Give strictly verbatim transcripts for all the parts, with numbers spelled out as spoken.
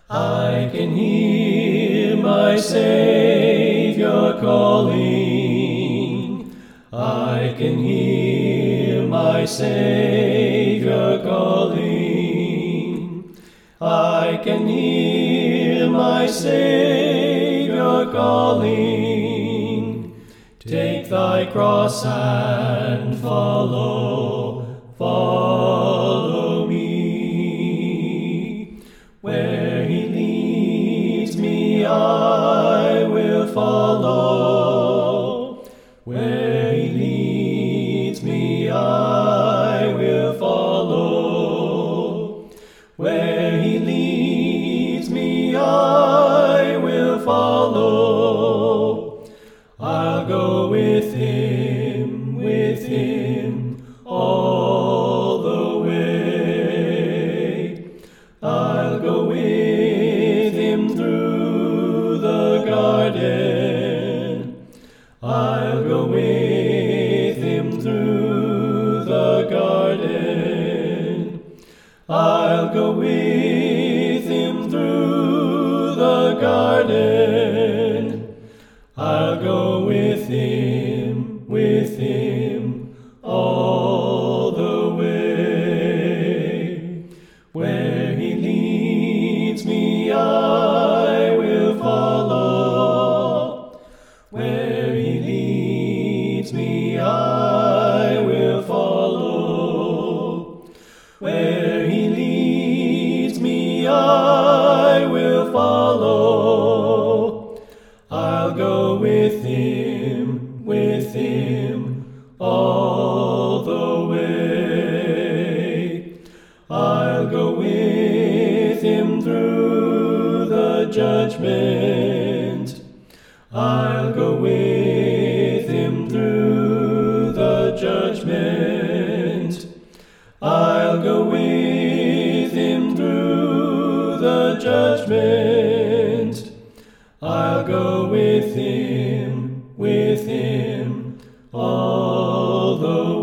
I can hear my Savior calling. I can hear my Savior calling. I can hear my Savior calling. Take thy cross and follow, follow me. Where he leads me, I will follow. Where he leads me, I will follow. Where he leads me, I will follow. I'll go with him, with him all the way. I'll go with him through the garden. I'll go with him through the garden. I'll go with him through the garden. I'll go with him, with him all the way. Where he leads me, I will follow. Where he leads me, I will follow. Where he leads me, I will follow. I'll go with him, with him all the way. I'll go with him through the judgment. I'll go with him through the judgment. I'll go with him through the judgment. I'll go with him, with him all the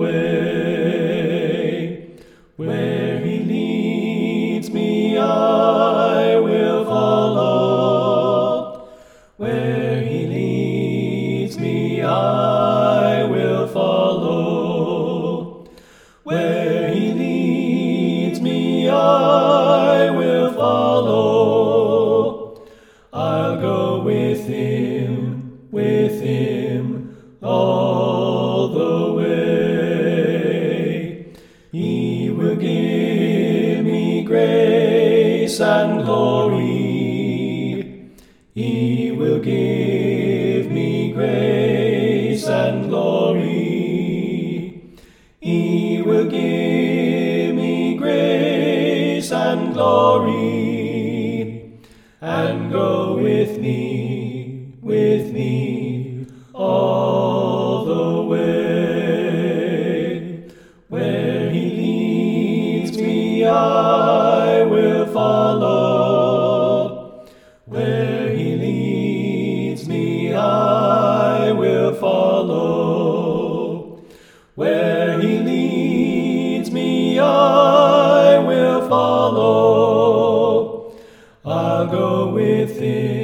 way. Where he leads me, I will follow. Where he leads me, I will follow. Where he leads me, I will follow. I'll go with him, with him all the way. He will give me grace and glory. He will give me grace and glory. He will give me grace and glory. And go with me, with me all the way. Where he leads me, I will follow. Where he leads me, I will follow. Where he leads me, I will follow. I'll go with him.